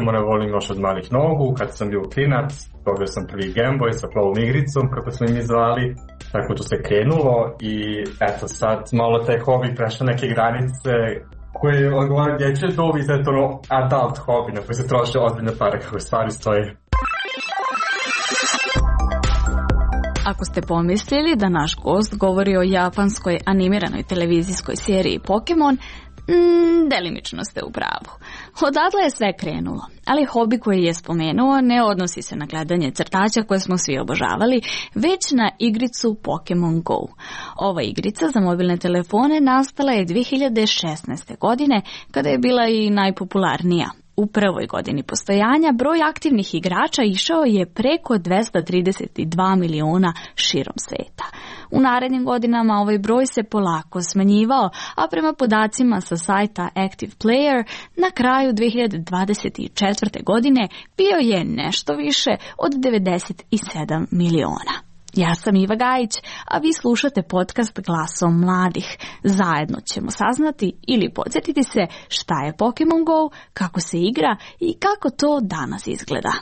Pokemone volim još od malih nogu. Kad sam bio klinac, dobio sam prvi Game Boy sa plavom igricom, kako smo im zvali. Tako to se krenulo i eto sad malo taj hobi prešao neke granice koje odgovara dječje dobi za to adult hobi na koji se troše ozbiljne pare kako stvari stoje. Ako ste pomislili da naš gost govori o japanskoj animiranoj televizijskoj seriji Pokemon, delimično ste u pravu. Odatle je sve krenulo, ali hobi koji je spomenuo ne odnosi se na gledanje crtaća koje smo svi obožavali, već na igricu Pokemon Go. Ova igrica za mobilne telefone nastala je 2016. godine, kada je bila i najpopularnija. U prvoj godini postojanja broj aktivnih igrača išao je preko 232 miliona širom sveta. U narednim godinama ovaj broj se polako smanjivao, a prema podacima sa sajta Active Player, na kraju 2024. godine bio je nešto više od 97 miliona. Ja sam Iva Gajić, a vi slušate podcast Glasom mladih. Zajedno ćemo saznati ili podsjetiti se šta je Pokemon Go, kako se igra i kako to danas izgleda.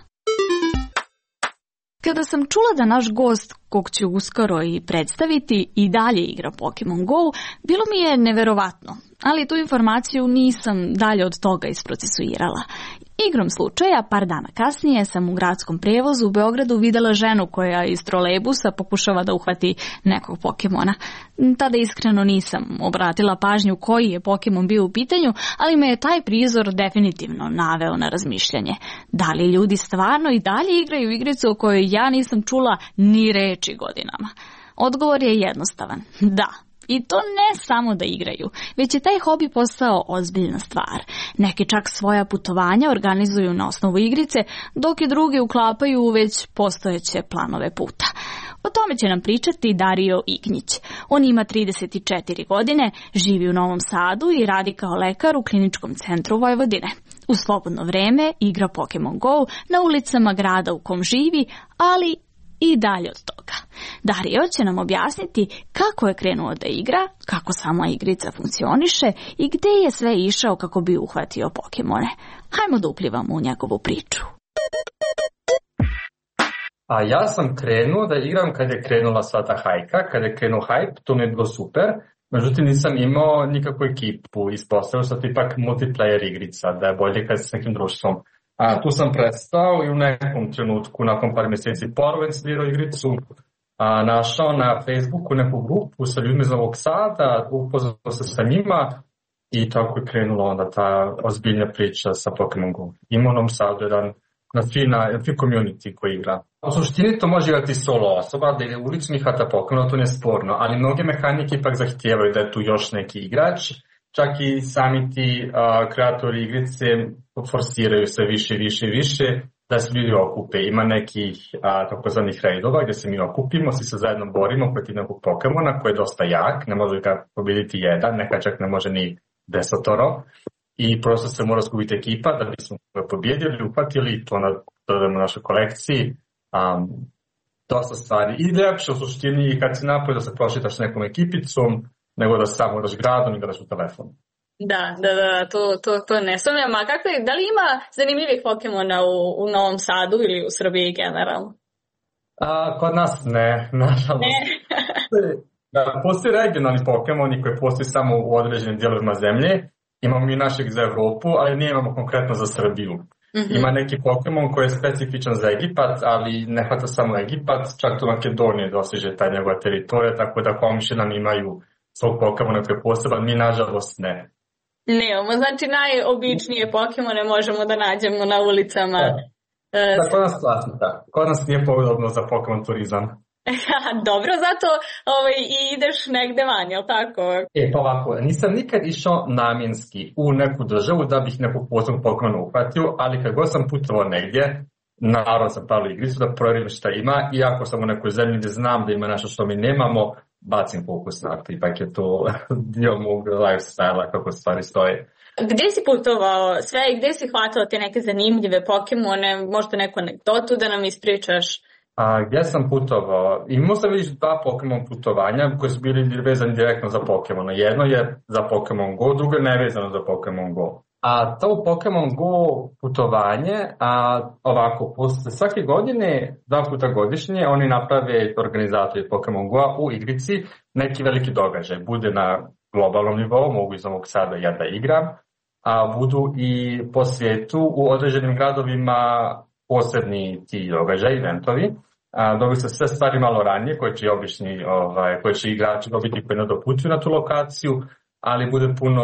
Kada sam čula da naš gost, kog ću uskoro i predstaviti, i dalje igra Pokemon Go, bilo mi je neverovatno, ali tu informaciju nisam dalje od toga isprocesuirala. Igrom slučaja, par dana kasnije sam u gradskom prevozu u Beogradu videla ženu koja iz trolejbusa pokušava da uhvati nekog Pokemona. Tada iskreno nisam obratila pažnju koji je Pokemon bio u pitanju, ali me je taj prizor definitivno naveo na razmišljanje. Da li ljudi stvarno i dalje igraju igricu o kojoj ja nisam čula ni reči godinama? Odgovor je jednostavan. Da. I to ne samo da igraju, već je taj hobi postao ozbiljna stvar. Neki čak svoja putovanja organizuju na osnovu igrice, dok i drugi uklapaju u već postojeće planove puta. O tome će nam pričati Dario Ignjić. On ima 34 godine, živi u Novom Sadu i radi kao lekar u Kliničkom centru Vojvodine. U slobodno vreme igra Pokemon Go na ulicama grada u kom živi, ali i dalje od toga. Dario će nam objasniti kako je krenuo da igra, kako sama igrica funkcioniše i gde je sve išao kako bi uhvatio Pokemone. Hajmo da uplivamo u njegovu priču. A ja sam krenuo da igram kad je krenula sva ta hajka, kad je krenuo hype, to mi je bilo super. Međutim, nisam imao nikakvu ekipu, ispostavio sam ipak multiplayer igrica, da je bolje kad s nekim društvom. Tu sam prestao i u nekom trenutku, nakon par mjeseci ponovo instalirao igricu, našao na Facebooku neku grupu sa ljudima iz Novog Sada, upoznao se sa njima i tako je krenula onda ta ozbiljna priča sa Pokemon Go. Ima u Novom Sadu jedan free community koji igra. U suštini to može igrati solo osoba, da je ulični hvata Pokemon, to ne je sporno, ali mnoge mehanike ipak zahtijevaju da je tu još neki igrač. Čak i sami ti kreatori igrice forsiraju se više da se ljudi okupe. Ima nekih takozvanih raidova gdje se mi okupimo, svi se zajedno borimo protiv nekog Pokemona koji je dosta jak, ne može ga pobjediti jedan, neka čak ne može ni 10. I prosto se mora skupiti ekipa da bismo ga pobjedili, uhvatili i to dodamo našoj kolekciji. Dosta stvari. I ljepše u suštini kad si napoj da se prošitaš s nekom ekipicom, nego da samo moraš gradom i gledaš u telefonu. Da, to ne sumnjam. A kako je, da li ima zanimljivih Pokemona u Novom Sadu ili u Srbiji generalno? Kod nas ne, nažalost. Postoji regionalni Pokemoni koji postoji samo u određenim dijelovima zemlje. Imamo i našeg za Evropu, ali nije imamo konkretno za Srbiju. Mm-hmm. Ima neki Pokemon koji je specifičan za Egipat, ali ne hvata samo Egipat, čak to Makedonije dostiže ta njegova teritorija, tako da Komšinan imaju svog Pokemona koji je poseban, mi nažalost ne. Nemamo, znači najobičnije Pokemone možemo da nađemo na ulicama. Kod nas klasno, da. Kod nas nije podobno za Pokemon turizam. Dobro, zato i ideš negde van, jel tako? Pa ovako, nisam nikad išao namjenski u neku državu da bih nekog posebnog Pokemona uhvatio, ali kad god sam putovao negdje, naravno sam palo igricu da provjerim šta ima, i ako sam u nekoj zemlji gdje znam da ima nešto što mi nemamo, bacim fokus na to, ipak je to dio mog lifestyle-a kako stvari stoje. Gdje si putovao sve i gdje si hvatao te neke zanimljive Pokemone, možda neku anegdotu da nam ispričaš? Gdje sam putovao? Imao sam vidiš 2 Pokemon putovanja koji su bili vezani direktno za Pokemona. Jedno je za Pokemon Go, drugo je nevezano za Pokemon Go. A to Pokemon Go putovanje, ovako, posle svake godine, 2 puta godišnje, oni naprave organizatori Pokemon Go u igrici neki veliki događaj. Bude na globalnom nivou, mogu iz Novog Sada ja da igram, a budu i po svijetu u određenim gradovima posebni ti događaj, eventovi. Dobiju se sve stvari malo ranije koje će igrači dobiti koji ne doputuju na tu lokaciju, ali bude puno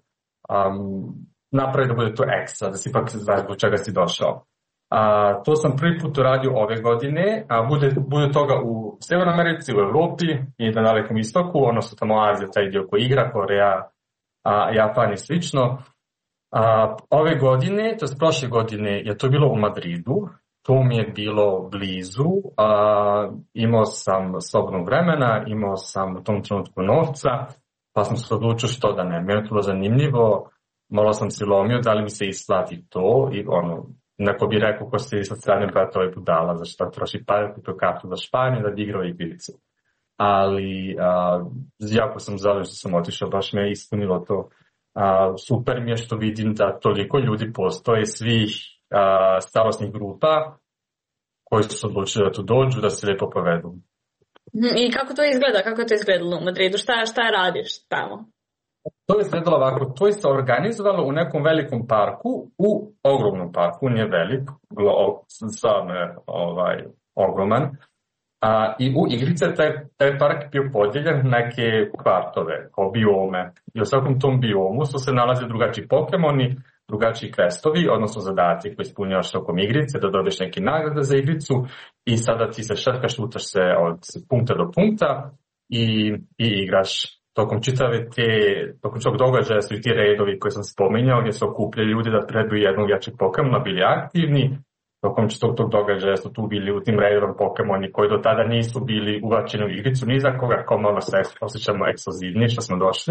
napravi da bude to ekstra, da si ipak znaš zbog čega si došao. To sam prvi put uradio ove godine, bude toga u Severnoj Americi, u Evropi i na Dalekom istoku, odnosno tamo Azija, taj dio koji igra, Koreja, Japan i slično. Ove godine, to je prošle godine, je to bilo u Madridu, to mi je bilo blizu, imao sam slobodnog vremena, imao sam u tom trenutku novca, pa sam se odlučio što da ne. Meni je to bilo zanimljivo, malo sam si lomio da li mi se isplati to i neko bi rekao ko se sa strane brata ovaj budala, zašto troši pare, kupio kartu za Španiju da bi igrao igricu. Ali jako sam zadovoljan što sam otišao, baš me je ispunilo to. Super mi je što vidim da toliko ljudi postoje, svih starosnih grupa koji su se odlučili da tu dođu, da se lijepo povedu. I kako to izgleda? Kako je to izgledalo u Madridu? Šta radiš tamo? To je izgledalo ovako, to je se organizovalo u nekom velikom parku, u ogromnom parku, nije velik, stvarno je ogroman. I u igrice taj park bio podijeljen neke kvartove, kao biome. I u svakom tom biomu su se nalaze drugačiji Pokemoni, drugačiji krestovi, odnosno zadati koji ispunjavaš tokom igrice, da dobiješ neke nagrade za igricu i sada ti se šetkaš, šutaš se od punkta do punkta i igraš. Tokom tog događaja su i ti redovi koje sam spominjao, gdje se okupljaju ljudi da trebaju jednog jačeg Pokemona, bili aktivni. Tokom tog događaja su tu bili u tim redovim Pokemoni koji do tada nisu bili uvačeni u igricu, ni za koga, kao malo se osjećamo ekskluzivni što smo došli.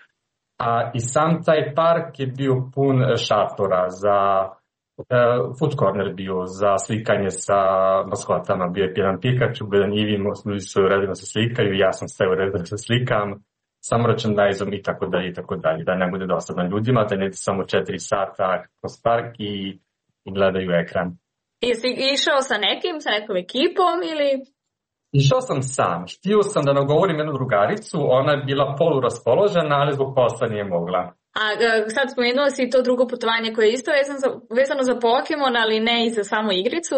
I sam taj park je bio pun šatora za food corner bio, za slikanje sa maskotama. Bio je jedan Pikachu, jedan Eevee, ljudi su u redu da se slikaju, ja sam sve u redu da se slikam, sa merchandise-om i tako dalje, da ne bude dosadno ljudima, da ne samo 4 sata kroz park i gledaju ekran. Jesi išao sa nekom ekipom ili? Išao sam sam. Htio sam da nagovorim jednu drugaricu, ona je bila poluraspoložena, ali zbog posla nije mogla. Sad spomenuo si to drugo putovanje koje je isto vezano za Pokemon, ali ne i za samu igricu?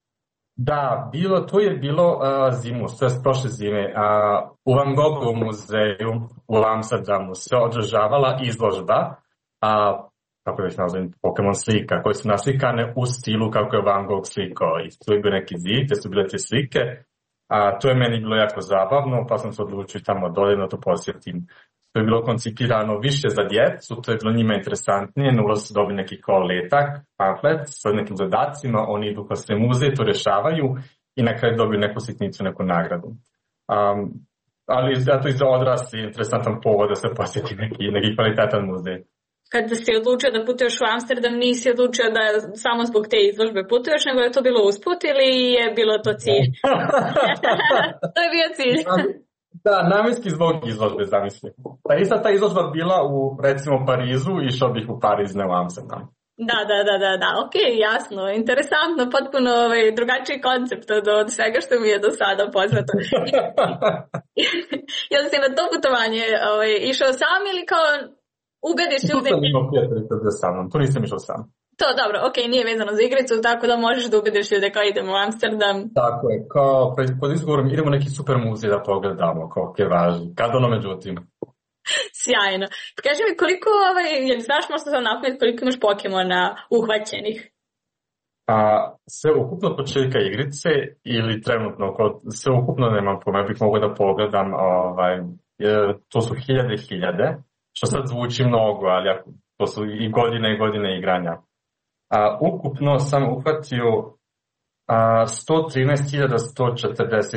Da, to je bilo zimus, to je prošle zime. U Van Gogovom muzeju u Amsterdamu se održavala izložba, kako već nazvim, Pokemon slika, koje su naslikane u stilu kako je Van Gogh slikao. I tu je bio neki zid, gdje su bile te slike. To je meni bilo jako zabavno, pa sam se odlučio tamo dovoljno to posjetim. To je bilo koncipirano više za djecu, to je bilo njima interesantnije, na ulazu su dobili neki kao letak, pamflet sa nekim zadacima, oni idu kroz sve muzeje, to rješavaju i na kraju dobiju neku sitnicu, neku nagradu. Ali zato i za odrasli interesantan povod da se posjeti neki kvalitetan muzej. Kada si odlučio da putuješ u Amsterdam, nisi odlučio da samo zbog te izložbe putuješ, nego je to bilo usput ili je bilo to cilj? To je bio cilj. Da, namjenski zbog izložbe, zamisli. Ta izložba bila u, recimo, Parizu, išao bih u Pariz, ne u Amsterdam. Da, ok, jasno, interesantno, potpuno drugačiji koncept od svega što mi je do sada poznato. Jel si na to putovanje išao sam ili kao ubediš ljude? Tu sam imao prijateljica sa mnom, tu nisam išao sam. To dobro, ok, nije vezano za igricu, tako da možeš da ubediš ljude kao idemo u Amsterdam. Tako je, kao pod izgovorom idemo neki super muzej da pogledamo, kao je važno, kad ono međutim. Sjajno. Kaži mi koliko, jel znaš možda za napamet koliko imaš Pokemona uhvaćenih? Sve ukupno od početka igrice ili trenutno, sve ukupno nemam pojma, bih mogao da pogledam, to su hiljade, što sad zvuči mnogo, ali to su i godine igranja. Ukupno sam uhvatio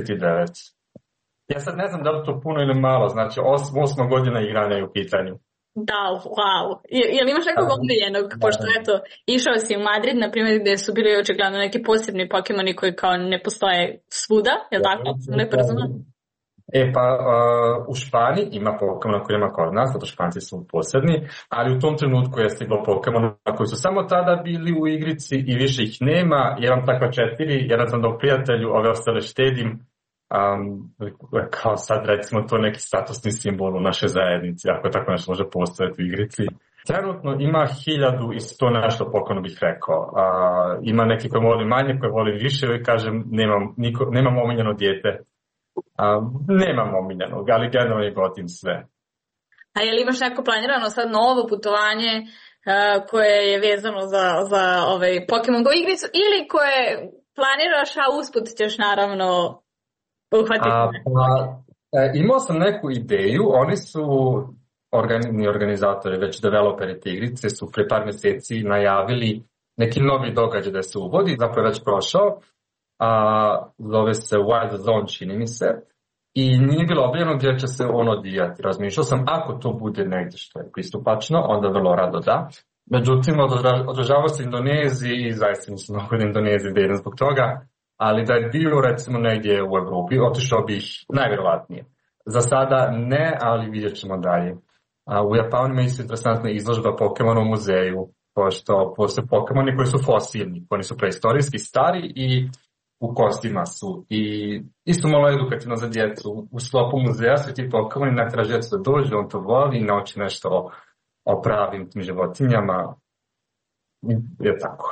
113.149. Ja sad ne znam da li to puno ili malo, znači 8 godina igranja je u pitanju. Da, wow. Jel imaš nekog omiljenog, pošto eto, išao si u Madrid, na primjer, gdje su bili očigledno neki posebni Pokemoni koji kao ne postoje svuda, jel tako? Lepo razumem? U Španiji ima Pokemona koji ima kod nas, zato Španci su posebni, ali u tom trenutku je stiglo Pokemona koji su samo tada bili u igrici i više ih nema. Imam takva 4, jedan sam dao prijatelju, ove ostale štedim. Kao sad recimo to neki statusni simbol u našoj zajednici, ako tako nešto može postojati u igrici. Trenutno ima 1100 nešto Pokemona bih rekao. Ima neki koji voli manje, koji voli više i kažem nemam omiljeno dijete. Nemam omiljenog, ali generalno je gotim sve. A je li imaš neko planirano sad novo putovanje koje je vezano za ovaj Pokemon Go igricu ili koje planiraš, a usput ćeš naravno uhvatiti? Imao sam neku ideju, oni su organizatori, već developeri te igrice su pre par mjeseci najavili neki novi događaj da se uvodi, zapravo je već prošao. Zove se Wild Zone, čini mi se, i nije bilo objavljeno gdje će se on odvijati. Razmišljao sam, ako to bude negdje što je pristupačno, onda vrlo rado da. Međutim, održavao se Indoneziji i zaista nisam mnogo da Indoneziji da idem zbog toga, ali da je bio recimo negdje u Evropi, otišao bih najvjerovatnije. Za sada ne, ali vidjet ćemo dalje. U Japanu ima isto interesantna izložba Pokemona u muzeju, pošto postoje Pokemoni koji su fosilni, oni su preistorijski stari i u kostima su. I isto malo edukativno za djecu. U sklopu muzeja su ti Pokemoni natjera djecu da dođu, on to voli i nauči nešto o pravim tim životinjama. Je tako.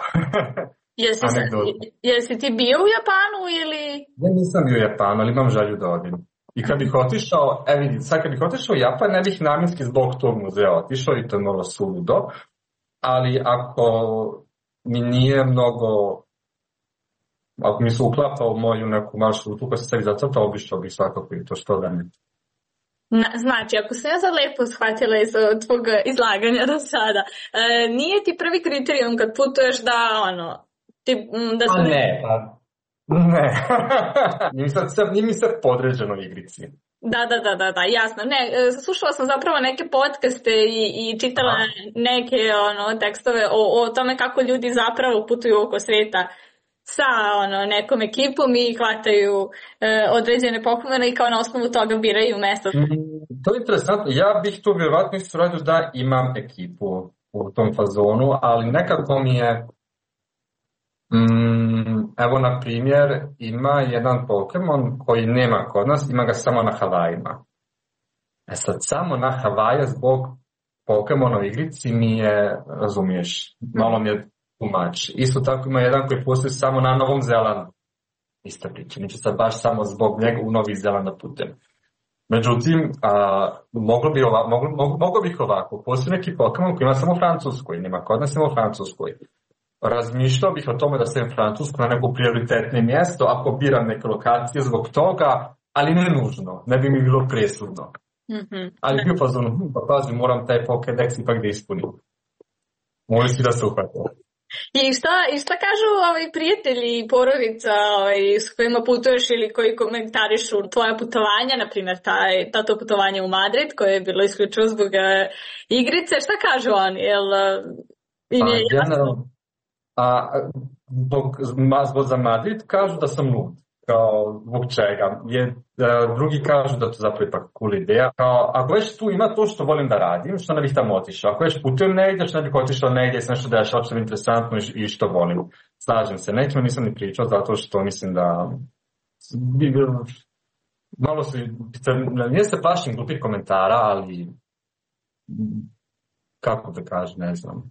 Jesi ti bio u Japanu ili? Ja nisam bio u Japanu, ali imam želju da odim. I kad bih otišao, sad kad bih otišao u Japan, ne bih namjenski zbog tog muzeja otišao i to je malo suludo. Ali ako mi nije mnogo, ako mi se uklapa u moju neku maršrutu koja se sebi zacrtao, obišao bih svakako i to što da ne. Znači, ako sam ja sad lepo shvatila iz tvog izlaganja do sada, nije ti prvi kriterijum kad putuješ da da su... Ne. Nije mi sad podređeno igrici. Da, jasno. Ne, slušala sam zapravo neke podcaste i čitala neke tekstove o tome kako ljudi zapravo putuju oko sveta sa nekom ekipom i hvataju određene Pokemone i kao na osnovu toga biraju mesto. To je interesantno. Ja bih to vjerovatno isto radio da imam ekipu u tom fazonu, ali nekako mi je evo na primjer ima jedan Pokemon koji nema kod nas, ima ga samo na Havajima. Sad samo na Havaje zbog Pokemona u igrici mi je, razumiješ, malo mi je tumač. Isto tako ima jedan koji postoji samo na Novom Zelandu. Ista priča, neće sad baš samo zbog njega u Novi Zeland da putem. Međutim, moglo bih ovako, postoji neki Pokemon koji ima samo u Francuskoj, nema kod nas samo u Francuskoj. Razmišljao bih o tome da stavim Francusku na neko prioritetno mjesto ako biram neke lokacije zbog toga, ali ne nužno, ne bi mi bilo presudno. Ali bio pazi, moram taj Pokédex ipak da ispunim. Molim si da se uhvatio. I šta kažu prijatelji i porodica s kojima putuješ ili koji komentarišu tvoja putovanja, na primjer to putovanje u Madrid koje je bilo isključivo zbog igrice, šta kažu oni? Im je jasno? Zbog za Madrid kažu da sam lud. Kao, zbog čega? Drugi kažu da to zapravo ipak cool ideja. Kao, ako već tu ima to što volim da radim, što ne bih tamo otišao. Ako već putujem negdje, što ne bih otišao negdje, sam nešto dešava što je interesantno i što volim. Slažem se. Nećemo nisam ni pričao zato što mislim da malo se, nije se plašim glupih komentara, ali kako da kažem, ne znam.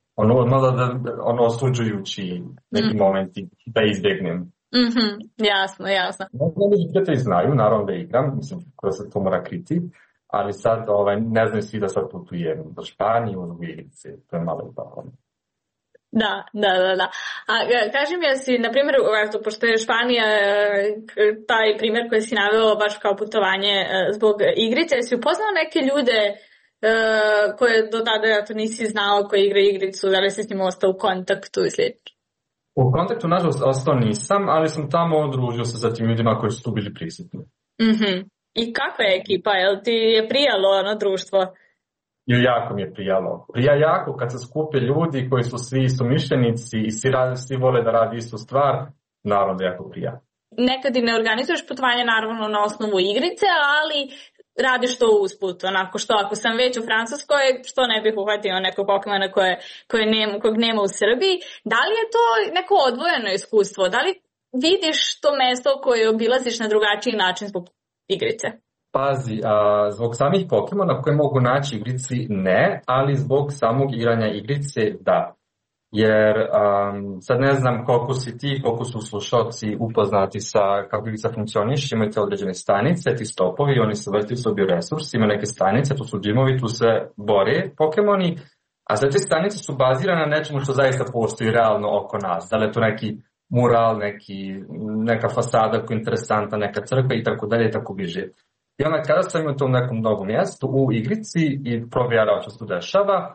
Osuđujući neki momenti da izbjegnem. Jasno. Među prijatelji znaju, naravno da igram, mislim da se to mora kriti, ali sad ne znam svi da sad putujem do Španije, u igrice, to je malo ipak. Da. A kaži mi, jesi, na primjer, pošto je Španija taj primjer koji si naveo baš kao putovanje zbog igrice, jesi upoznao neke ljude koje do tada to nisi znao koji igra igricu, da li si s njim ostao u kontaktu i slično? U kontaktu, nažalost, ostao nisam, ali sam tamo odružio se sa tim ljudima koji su tu bili prisutni. I kakva je ekipa? Jel ti je prijalo društvo? I jako mi je prijalo. Prija jako kad se skupe ljudi koji su svi istomišljenici i svi vole da radi istu stvar, naravno da jako prija. Nekad i ne organizuješ putovanje naravno na osnovu igrice, ali radiš to usput, onako što ako sam već u Francuskoj, što ne bih uhvatio nekog Pokemona kojeg nema u Srbiji. Da li je to neko odvojeno iskustvo? Da li vidiš to mesto koje obilaziš na drugačiji način zbog igrice? Pazi, zbog samih Pokemona koje mogu naći u igrici ne, ali zbog samog igranja igrice da. Jer sad ne znam koliko si ti, koliko su slušalci upoznati sa kako igrica funkcioniš, imate određene stanice, ti stopovi, oni se vrti su bioresursi, ima neke stanice, tu su džimovi, tu se bore Pokemoni, a sve te stanice su bazirane na nečemu što zaista postoji realno oko nas. Da li je to neki mural, neka fasada koja je interesantna, neka crkva i tako dalje i tako bliže. I onda kada sam imao to u nekom novom mjestu u igrici i provjerao što se tu dešava,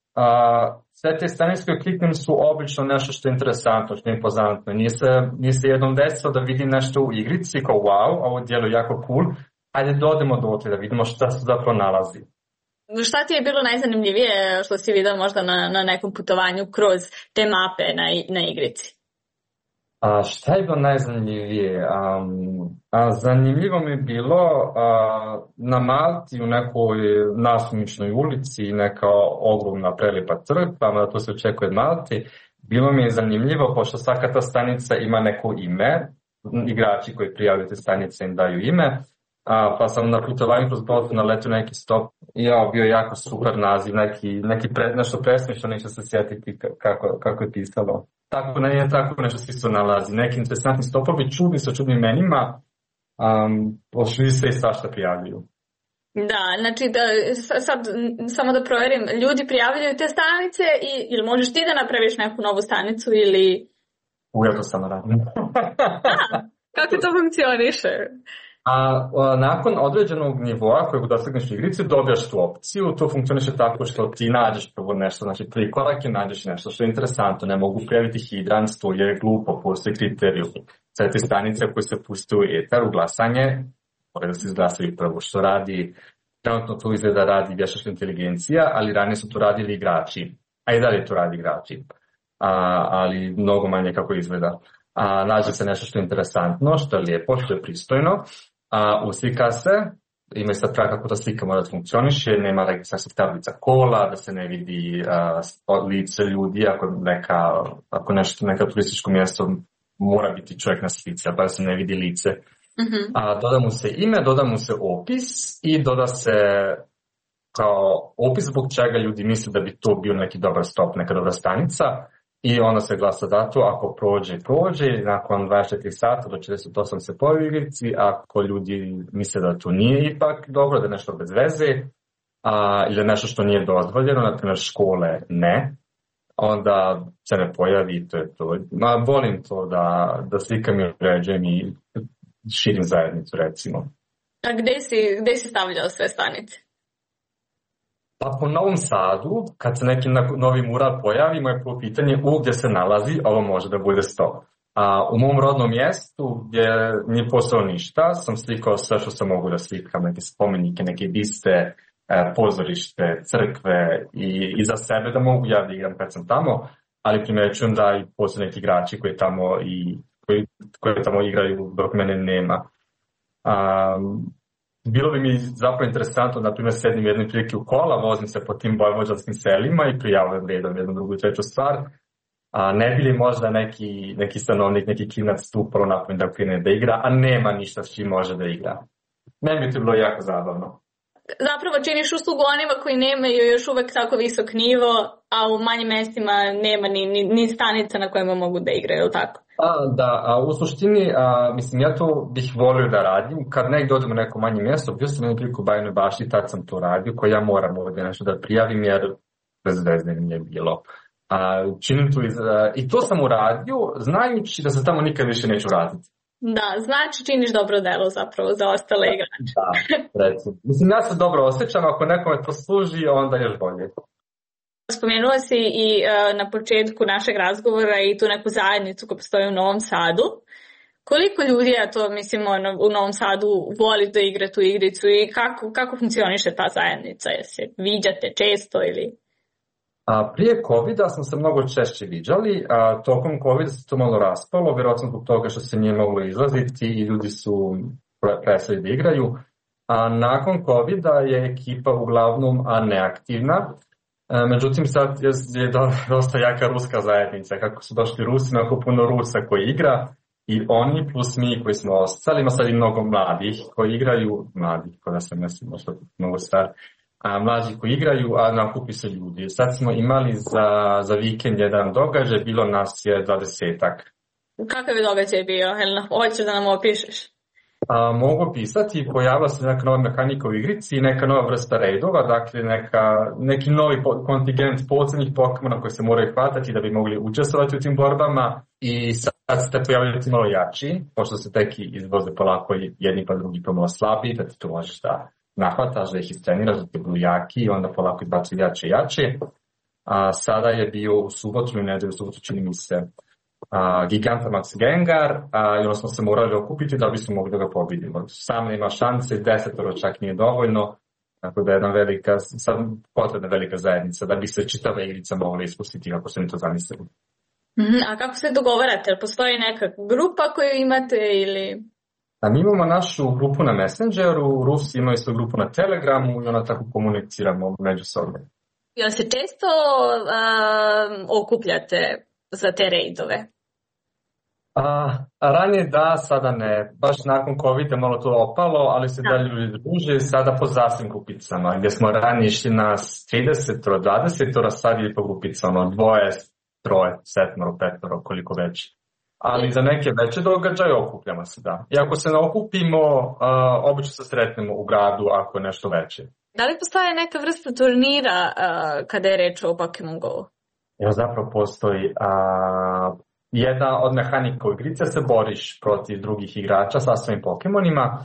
sve te stanice koje kliknem su obično nešto što je interesantno, što je impozantno. Nije se jednom desilo da vidim nešto u igrici kao wow, ovo djeluje jako cool, ajde dodemo dotle da vidimo šta se zapravo nalazi. Šta ti je bilo najzanimljivije što si vidio možda na nekom putovanju kroz te mape na igrici? Šta je bilo najzanimljivije? Zanimljivo mi je bilo na Malti u nekoj nasumičnoj ulici, neka ogromna prelijepa crkva, da to se očekuje od Malti. Bilo mi je zanimljivo, pošto svaka ta stanica ima neko ime, igrači koji prijavljaju te stanice im daju ime, pa sam na putovanju kroz Baltu naletio neki stop i bio jako super naziv, nešto presmišno, neću se sjetiti kako je pisalo. Tako nešto se isto nalazi. Neki interesantni stopovi, čudni sa čudnim imenima, pošto se i svašta prijavljuju. Da, znači sad samo da provjerim, ljudi prijavljuju te stanice ili možeš ti da napraviš neku novu stanicu ili... Ja to samo radim. Kako to funkcioniše? Nakon određenog nivoa kojeg dosegneš u igrici, dobijaš tu opciju. To funkcioniše tako što ti nađeš prvo nešto, znači prvi korak je nađeš nešto što je interesantno. Ne mogu prijaviti hidrans, to je glupo, postoji kriterijumi. Sve te stanice koje se puste u etar, u glasanje, moraju da se izglasaju prvo što radi. Trenutno to izgleda radi vještačka inteligencija, ali ranije su to radili igrači. A i dalje to radi igrači. Ali mnogo manje kako izgleda. Nađe se nešto što je interesantno, što je lijepo, što je pristojno. Uslika se, ima sad prav kako ta slika mora da funkcioniše, nema registracijskih tablica kola, da se ne vidi lice ljudi, ako neka turističko mjesto mora biti čovjek na slici, pa da se ne vidi lice. Mm-hmm. Doda mu se ime, doda mu se opis i doda se kao opis zbog čega ljudi misle da bi to bio neki dobar stop, neka dobra stanica. I onda se glasa za to, ako prođe, nakon 24 sata do 48 se pojavi u igrici, ako ljudi misle da to nije ipak dobro, da je nešto bez veze, ili nešto što nije dozvoljeno, na primjer škole ne, onda se ne pojavi i to je to. Volim to da slikam i uređujem i širim zajednicu, recimo. A gde si stavljao sve stanice? Pa po Novom Sadu, kad se neki novi mural pojavi, moje prvo pitanje gdje se nalazi, ovo može da bude 100. U mom rodnom mjestu, gdje nije postalo ništa, sam slikao sve što sam mogu da slikam, neke spomenike, neke biste, pozorište, crkve i za sebe da mogu ja da igram kad sam tamo, ali primjećujem da i postoje neki igrači koji tamo igraju dok mene nema. Bilo bi mi zapravo interesantno, na primjer, sedim jedne prilike u kola, vozim se po tim vojvođanskim selima i prijavljam redom jednu drugu treću stvar. Ne bi li možda neki stanovnik, neki klinac tu prvo napravim da krene da igra, a nema ništa s čim može da igra. Meni bi to bilo jako zabavno. Zapravo činiš uslugu onima koji nemaju još uvek tako visok nivo, a u manjim mestima nema ni stanica na kojima mogu da igraju, ili tako? Da, u suštini, mislim, ja to bih volio da radim. Kad negdje odem u neko manje mjesto, bio sam jednu priliku u Bajinoj Bašti, tad sam to radio, koji ja moram ovdje nešto da prijavim, jer bez veze mi je bilo. Činim to i to sam uradio, znajući da se tamo nikad više neću raditi. Da, znači činiš dobro delo zapravo za ostale igrače. Da, recimo. Mislim, ja se dobro osjećam, ako nekome to služi, onda još bolje. Spomenula si i na početku našeg razgovora i tu neku zajednicu koja postoji u Novom Sadu. Koliko ljudi, mislim, u Novom Sadu voli da igra tu igricu i kako funkcioniše ta zajednica? Jel se viđate često ili... Prije COVID-a smo se mnogo češće viđali, a tokom COVID-a se to malo raspalo, vjerojatno zbog toga što se nije moglo izlaziti i ljudi su prestali da igraju. A nakon COVID-a je ekipa uglavnom neaktivna, međutim sad je dosta jaka ruska zajednica, kako su došli Rusi, mnogo puno Rusa koji igra i oni plus mi koji smo ostali, ima sad i mnogo mladih koji igraju, kada sam mislim možda mnogo star, mlađi koji igraju, a nakupi se ljudi. Sad smo imali za vikend jedan događaj, bilo nas je 20-ak. Kakav je događaj bio? Hoćeš da nam opišeš? Mogu pisati, pojavila se neka nova mehanika u igrici, neka nova vrsta raidova, dakle neki novi kontingent posebnih Pokemona koji se moraju hvatati da bi mogli učestvovati u tim borbama i sad ste pojavili malo jači, pošto se teki izvoze polako jedni pa drugi pomalo slabiji, da ti to možeš da nahvataš, da ih istreniraš, da ti budu jaki i onda polako izbacuju jače i jače. Sada je bio u subotu i nedelju, u subotu čini mi se Gigantamax Gengar i onda smo se morali okupiti da bismo mogli da ga pobedimo. Sam nema šanse, 10 čak nije dovoljno, tako da je potrebna velika zajednica da bi se čitava igrica mogla ispustiti kako se mi to zamislili. A kako se dogovarate? Postoji neka grupa koju imate ili... Mi imamo našu grupu na Messengeru, Rusi imaju svoju grupu na Telegramu i onda tako komuniciramo međusobno. Jel se često okupljate za te rejdove? Ranije da, sada ne. Baš nakon COVID-a malo to opalo, ali se dalje ljudi druže sada po zasebnim grupicama, gdje smo ranije išli nas 30, 20, sad je po grupicama 2, 3, 7, 5, koliko već. Ali za neke veće događaje okupljamo se, da. I ako se ne okupimo, obično se sretnemo u gradu ako je nešto veće. Da li postoje neka vrsta turnira kada je reč o Pokemon Go? Zapravo postoji jedna od mehanika u igrice, se boriš protiv drugih igrača sa svojim Pokemonima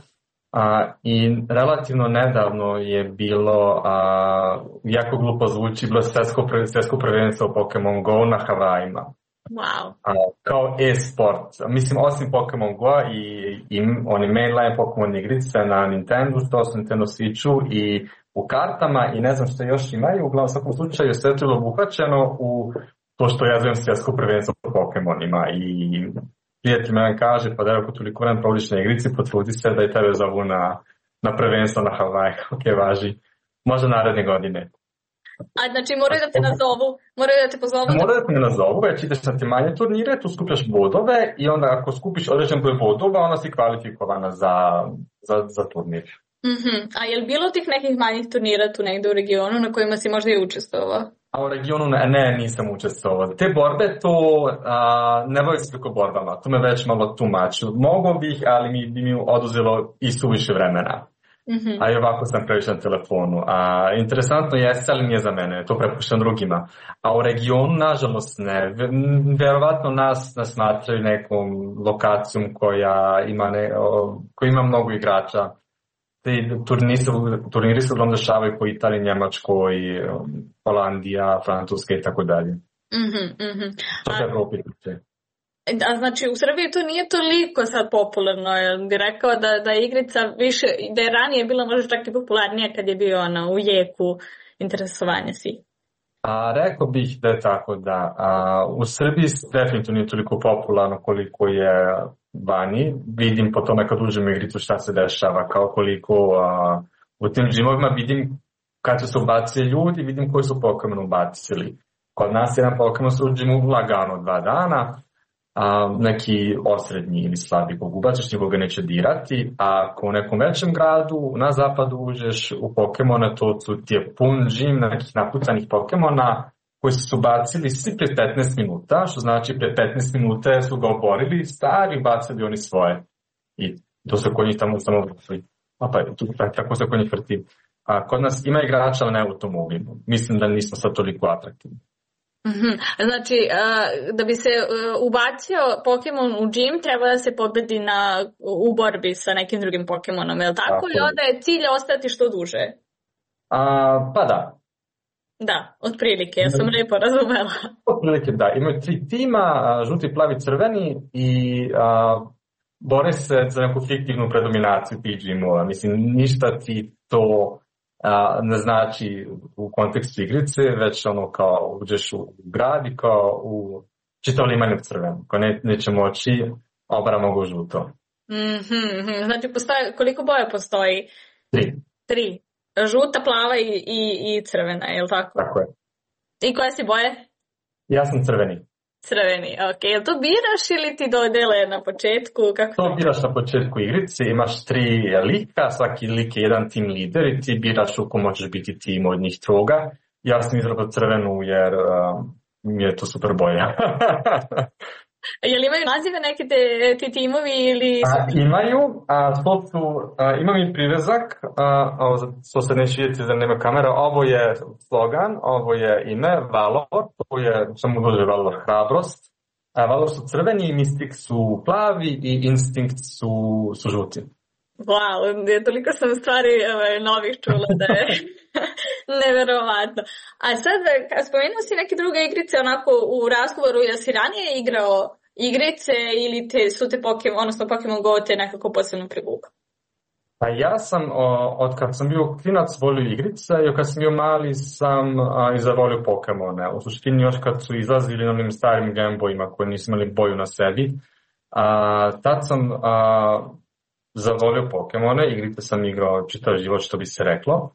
i relativno nedavno je bilo, jako glupo zvuči, bilo svjetsko prvenstvo u Pokemon Go na Havajima. Wow. Kao e-sport. Mislim, osim Pokemon Go i oni mainline Pokemon igrice na Nintendo, što su Nintendo Switchu i u kartama i ne znam što još imaju. Uglavnom, u svakom slučaju sve to je obuhvaćeno u to što ja zovem svjetsko prvenstvo po Pokemonima i prijatelj me kaže, pa da je ako toliko vremena provodiš na igrici, potrudi se da i tebe zovu na prvenstvo na Havaj. Ok, važi. Možda naredne godine. Znači moraju da te nazovu, moraju da te pozovu? Moraju da te nazovu, već ideš na te manje turnire, tu skupljaš bodove i onda ako skupiš određen broj bodova, onda si kvalifikovana za turnir. A je li bilo tih nekih manjih turnira tu negdje u regionu na kojima si možda i učestvovao? A u regionu ne, nisam učestvovao. Te borbe to ne bavim se tako borbama, to me već malo tumaču. Mogu bih, ali bi mi oduzelo i suviše vremena. A i ovako sam previše na telefonu. Interesantno jeste, ali nije za mene, to prepuštam drugima. A u regionu, nažalost, ne. Verovatno nas smatraju nekom lokacijom koja ima mnogo igrača. Turniri se uglavnom dešavaju po Italiji, Njemačkoj, Holandija, Francuska i tako dalje. To se Evropi tiče. Znači u Srbiji to nije toliko sad popularno, jer bi rekao da je igrica više, da je ranije bila možda čak i popularnija kad je bio u jeku interesovanja svi. Rekao bih da je tako, da. U Srbiji definitivno nije toliko popularno koliko je vani. Vidim po tome kad uđem u igricu šta se dešava, kao koliko u tim džimovima vidim kad su se ubacili ljudi, vidim koji su Pokemon ubacili. Kod nas jedan Pokemon se u džimu lagano 2 dana, neki osrednji ili slabi kog ubaciš, nikoga neće dirati, a ako u nekom većem gradu na zapadu uđeš u Pokemona, to ti je pun džim nekih napucanih Pokemona koji su bacili svi pre 15 minuta, što znači pre 15 minuta su ga oborili, stari bacili oni svoje. I to se kod njih tamo samo vrti. Tako se kod njih vrti. Kod nas ima igrača, ali ne u tom obimu. Mislim da nismo sad toliko atraktivni. Znači, da bi se ubacio Pokemon u džim, treba da se pobedi u borbi sa nekim drugim Pokemonom, je li tako? I onda je cilj ostati što duže? Pa da. Da, otprilike, ja sam lijepo razumela. Otprilike da, imaju 3 tima, žuti, plavi, crveni i bore se za neku fiktivnu predominaciju tih džimova. Mislim, ništa ti to ne znači u kontekstu igrice, već kao uđeš u grad i kao u čitav liman u crvenu, kao neće moći, obara mogu žuto. Znači, koliko boja postoji? 3. Žuta, plava i crvena, je li tako? Tako je. I koja si boje? Ja sam crveni. Crveni, ok. Jel to biraš ili ti dodele na početku? Kako to biraš na početku igrice, imaš 3 lika, svaki lik je jedan tim lider i ti biraš u ko možeš biti tim od njih 3. Ja sam izabrao crvenu jer mi je to super boja. Jel imaju nazive neke ti timovi ili... Imaju, imam i privezak, što se neće vidjeti da nema kamera, ovo je slogan, ovo je ime, Valor, to je, samo dođe Valor, hrabrost. Valor su crveni, Mystic su plavi i Instinct su žuti. Wow, toliko sam stvari novih čula da je neverovatno. A sad, spomenuo si neke druge igrice onako u razgovoru, jel si ranije igrao igrice ili su te Pokemon Go te nekako posebno privukao? Pa ja sam, od kad sam bio klinac, volio igrice i kad sam bio mali sam i zavolio Pokemone. U suštini još kad su izlazili na onim starim Game Boyima koji nisu imali boju na sebi, tad sam zavolio Pokemone, igrice sam igrao čitav život, što bi se reklo.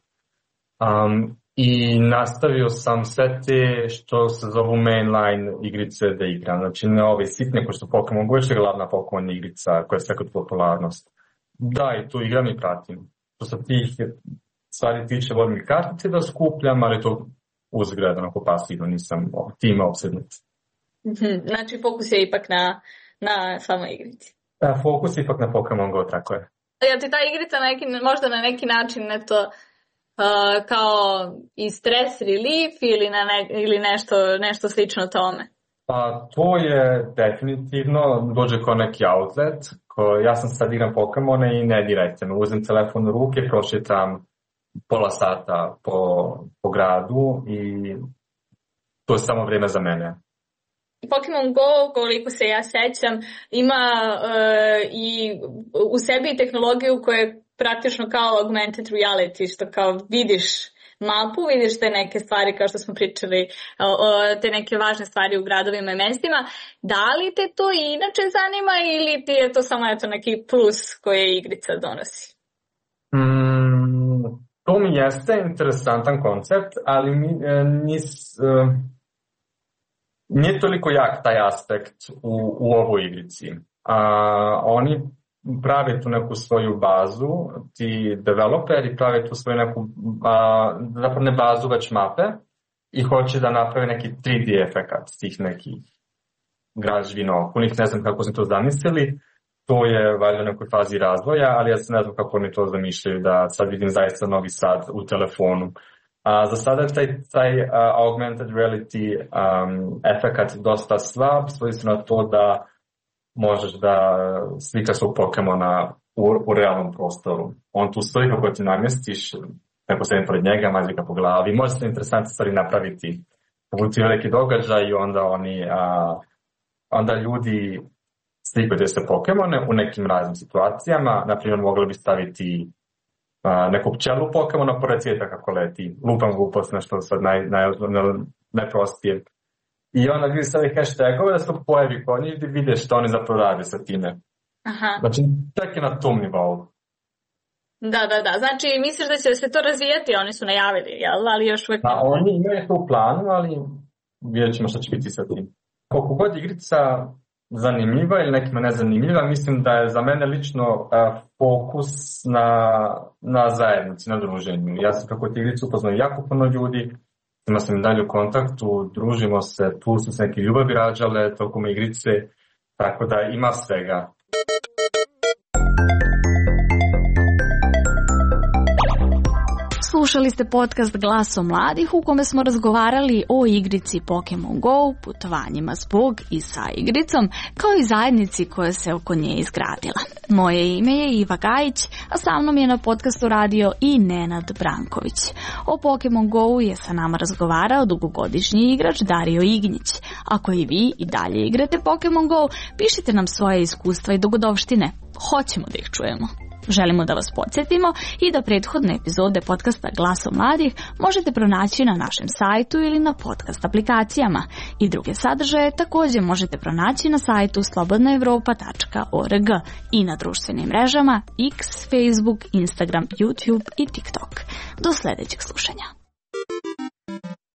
I nastavio sam sve te što se zovu mainline igrice da igram. Znači ne ove sitne koje su Pokemon Go, još je glavna Pokemon igrica koja je sekund popularnost. Da, i tu igram i pratim. Što se tih stvari tiče, volim i kartice da skupljam, ali to uzgled, onako pasivno, nisam time opsednut. Znači fokus je ipak na samoj igrici. Fokus je ipak na Pokemon Go, tako je. Jel ti ta igrica možda na neki način kao i stress relief ili nešto slično tome? Pa to je definitivno, dođe kao neki outlet. Ja sam sad igram Pokemone i ne dirajte me. Uzem telefon u ruke, prošetam pola sata po gradu i to je samo vrijeme za mene. Pokemon Go, koliko se ja sećam, ima i u sebi tehnologiju koja je praktično kao augmented reality, što kao vidiš mapu, vidiš te neke stvari kao što smo pričali, te neke važne stvari u gradovima i mestima. Da li te to inače zanima ili ti je to samo neki plus koje igrica donosi? To mi jeste interesantan koncept, ali nije toliko jak taj aspekt u ovoj igrici. Oni prave tu neku svoju bazu, ti developeri prave tu svoju neku, zapravo ne bazu, već mape i hoće da naprave neki 3D efekat tih nekih građevina okolnih. Ne znam kako su to zamislili, to je valjda u nekoj fazi razvoja, ali ja se ne znam kako oni to zamišljaju, da sad vidim zaista Novi Sad u telefonu. Za sada je taj augmented reality efekat dosta slab, svodi se na to da možeš da slikaš svog Pokemona u realnom prostoru. On tu stoji kako ti namjestiš, neko sedi pored njega, mazi ga po glavi. Može se interesantne stvari napraviti. Povuci veliki događaj i onda ljudi slikaju se Pokemone u nekim raznim situacijama. Naprimjer, mogli bi staviti neku pčelu Pokemona pored cvijeta kako leti. Lupam glupost, nešto sad najprostije. I onda ljudi stavi hashtagove da se to pojavi kod njih i vide što oni zapravo rade sa time. Aha. Znači, tek je na tom nivou. Da. Znači, misliš da će se to razvijati? Oni su najavili, jel? Ali još uvijek... Pa oni imaju to u planu, ali vidjet ćemo što će biti sa tim. Koliko god igrica zanimljiva ili nekima nezanimljiva, mislim da je za mene lično fokus na zajednici, na druženju. Ja sam kako ti igricu upoznao jako puno ljudi, ima sam i dalje u kontaktu, družimo se, tu su se neke ljubavi rađale tokom igrice, tako da ima svega. Slušali ste podcast Glaso mladih u kome smo razgovarali o igrici Pokemon Go, putovanjima zbog i sa igricom, kao i zajednici koja se oko nje izgradila. Moje ime je Iva Gajić, a sa mnom je na podcastu radio i Nenad Branković. O Pokemon Go je sa nama razgovarao dugogodišnji igrač Dario Ignjić, Ako i vi i dalje igrate Pokemon Go, pišite nam svoje iskustva i dogodovštine. Hoćemo da ih čujemo. Želimo da vas podsjetimo i da prethodne epizode podcasta Glasom mladih možete pronaći na našem sajtu ili na podcast aplikacijama. I druge sadržaje također možete pronaći na sajtu slobodnaevropa.org i na društvenim mrežama X, Facebook, Instagram, YouTube i TikTok. Do sljedećeg slušanja.